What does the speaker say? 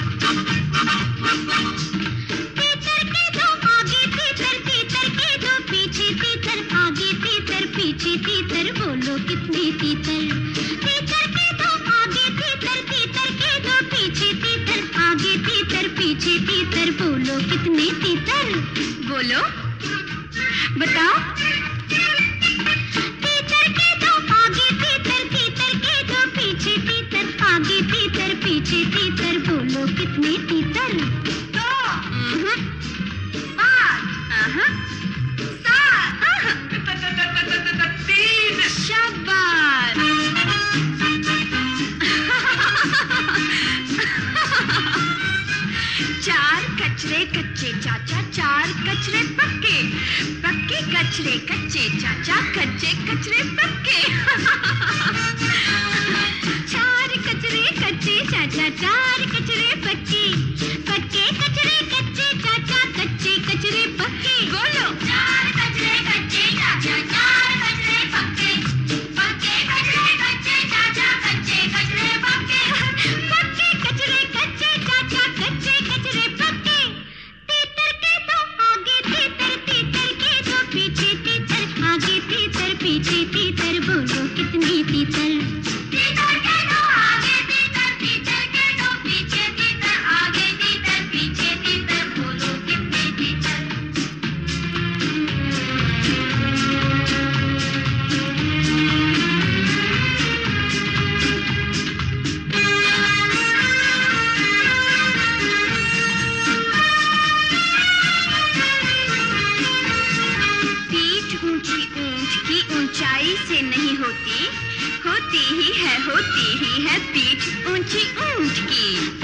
तीतर के दो आगे तीतर, तीतर के दो पीछे तीतर, आगे तीतर पीछे तीतर, बोलो कितने तीतर। तीतर के दो आगे तीतर, तीतर के दो पीछे तीतर, आगे तीतर पीछे तीतर, बोलो कितने तीतर। बोलो, बताओ। तीतर के दो आगे तीतर, तीतर के दो पीछे तीतर, आगे तीतर पीछे तीतर, बोलो कितने तीतर। दो, पाँच, सात, तीन। शाबाश। चार कचरे कच्चे चाचा, चार कचरे पक्के, पक्के कचरे कच्चे चाचा, कच्चे कचरे पक्के। चार कचरे कच्चे चाचा, चार कचरे पक्के, पक्के कचरे कच्चे चाचा, कच्चे कचरे पक्के। बोलो, चार कचरे कच्चे चाचा, चार कचरे पक्के, पक्के कचरे कच्चे चाचा, कच्चे कचरे पक्के, पक्के कचरे कच्चे चाचा, कच्चे कचरे पक्के। तीतर के दो आगे तीतर, तीतर के दो पीछे तीतर, आगे तीतर पीछे तीतर, बोलो कितने तीतर। तीतर के दो आगे तीतर, तीतर के दो पीछे तीतर, आगे तीतर पीछे तीतर, बोलो कितने तीतर। पीठ ऊंची ऊंट की ऊंचाई से नहीं होती, होती ही है पीठ ऊंची ऊंट की।